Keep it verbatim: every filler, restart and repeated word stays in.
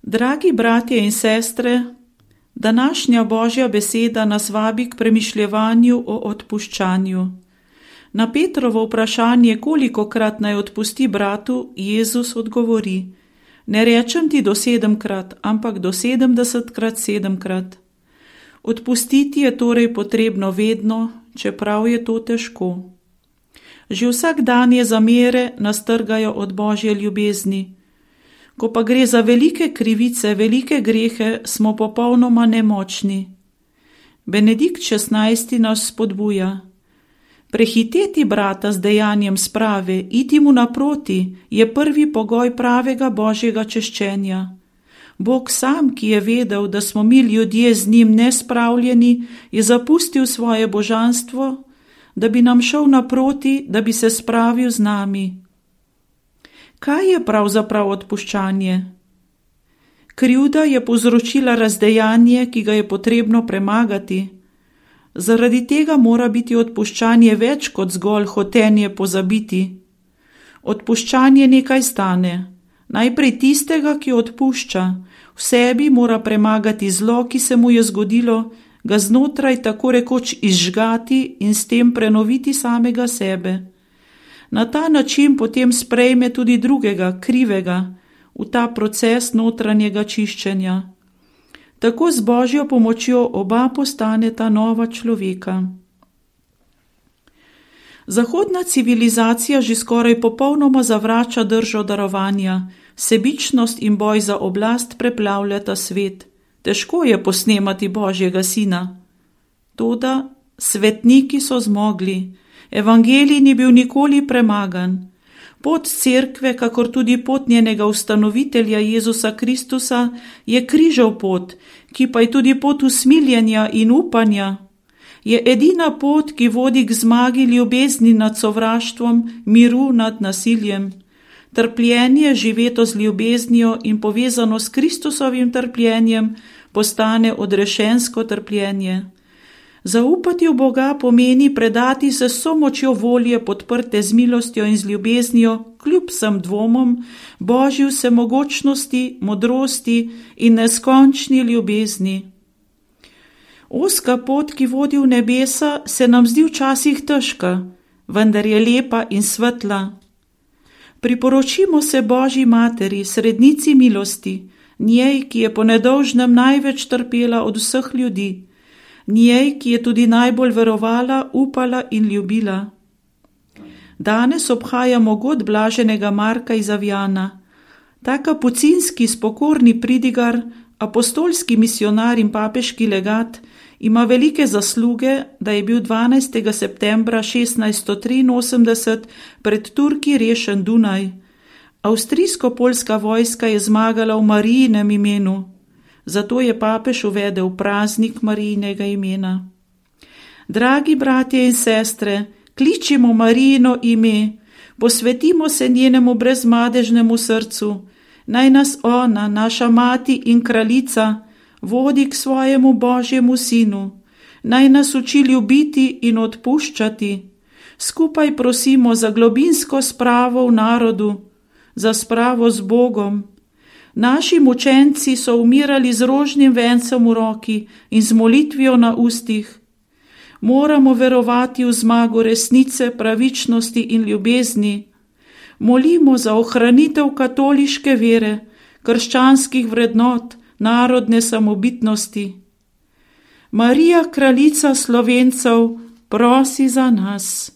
Dragi bratje in sestre, današnja Božja beseda nas vabi k premišljevanju o odpuščanju. Na Petrovo vprašanje, kolikokrat naj odpusti bratu, Jezus odgovori: ne rečem ti do sedemkrat, ampak do sedemdesetkrat sedemkrat. Odpustiti je torej potrebno vedno, čeprav je to težko. Že vsak dan je zamere nas trgajo od Božje ljubezni. Ko pa gre za velike krivice, velike grehe, smo popolnoma nemočni. Benedikt šestnajsti nas spodbuja: prehiteti brata z dejanjem sprave, iti mu naproti, je prvi pogoj pravega Božjega češčenja. Bog sam, ki je vedel, da smo mi ljudje z njim nespravljeni, je zapustil svoje božanstvo, da bi nam šel naproti, da bi se spravil z nami. Kaj je pravzaprav odpuščanje? Krivda je povzročila razdejanje, ki ga je potrebno premagati. Zaradi tega mora biti odpuščanje več kot zgolj hotenje pozabiti. Odpuščanje nekaj stane. Najprej tistega, ki odpušča, v sebi mora premagati zlo, ki se mu je zgodilo, ga znotraj tako rekoč izžgati in s tem prenoviti samega sebe. Na ta način potem sprejme tudi drugega, krivega, v ta proces notranjega čiščenja. Tako z Božjo pomočjo oba postaneta nova človeka. Zahodna civilizacija že skoraj popolnoma zavrača držo darovanja, sebičnost in boj za oblast preplavljata svet. Težko je posnemati Božjega sina. Toda svetniki so zmogli. Evangelij ni bil nikoli premagan. Pot cerkve, kakor tudi pot njenega ustanovitelja Jezusa Kristusa, je križev pot, ki pa je tudi pot usmiljenja in upanja. Je edina pot, ki vodi k zmagi ljubezni nad sovraštvom, miru nad nasiljem. Trpljenje, živeto z ljubeznijo in povezano s Kristusovim trpljenjem, postane odrešensko trpljenje. Zaupati v Boga pomeni predati se s somočjo volje, podprte z milostjo in z ljubeznijo, kljub vsem dvomom, Božji vsemogočnosti, modrosti in neskončni ljubezni. Ozka pot, ki vodi v nebesa, se nam zdi včasih težka, vendar je lepa in svetla. Priporočimo se Božji materi, srednici milosti, njej, ki je po nedolžnem največ trpela od vseh ljudi, njej, ki je tudi najbolj verovala, upala in ljubila. Danes obhajamo god blaženega Marka iz Avjana. Ta kapucinski spokorni pridigar, apostolski misionar in papeški legat ima velike zasluge, da je bil dvanajstega septembra šestnajststo triinosemdeset pred Turki rešen Dunaj. Avstrijsko-poljska vojska je zmagala v Marijinem imenu. Zato je papež uvedel praznik Marijinega imena. Dragi bratje in sestre, kličimo Marijino ime, posvetimo se njenemu brezmadežnemu srcu, naj nas ona, naša mati in kraljica, vodi k svojemu Božjemu sinu, naj nas uči ljubiti in odpuščati. Skupaj prosimo za globinsko spravo v narodu, za spravo z Bogom. Naši mučenci so umirali z rožnim vencem v roki in z molitvijo na ustih. Moramo verovati v zmago resnice, pravičnosti in ljubezni. Molimo za ohranitev katoliške vere, krščanskih vrednot, narodne samobitnosti. Marija, kraljica Slovencev, prosi za nas.